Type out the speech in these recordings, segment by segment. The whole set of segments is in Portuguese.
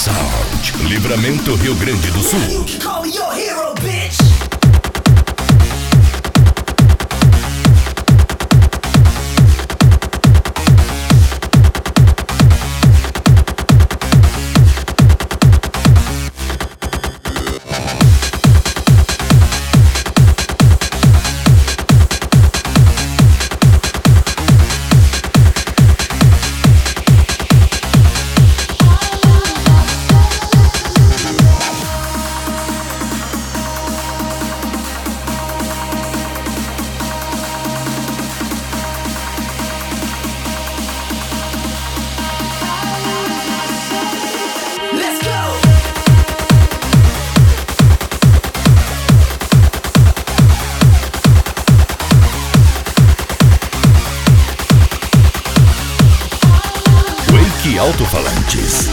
Sound, Livramento, Rio Grande do Sul. Alto-falantes.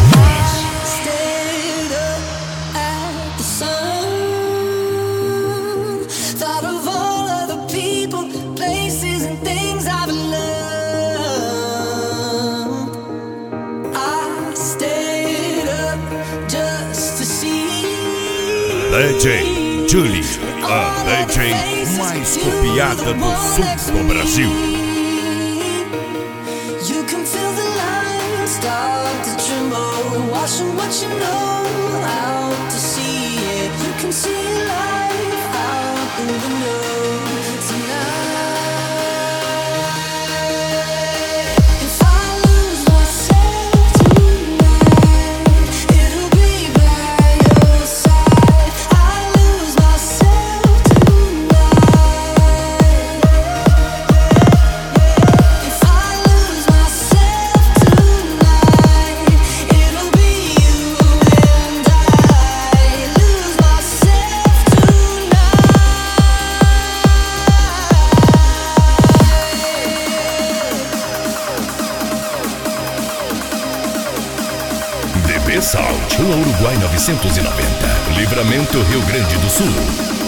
DJ Julie, a DJ mais copiada do sul do Brasil. Start to tremble, watching what you know, out to see it. You can see life out the window tonight. If I lose myself tonight, it'll be by your side. I lose myself tonight. If I lose myself tonight, it'll be you and I. Lose myself tonight. DB Sound, Rua Uruguai 990, Livramento, Rio Grande do Sul.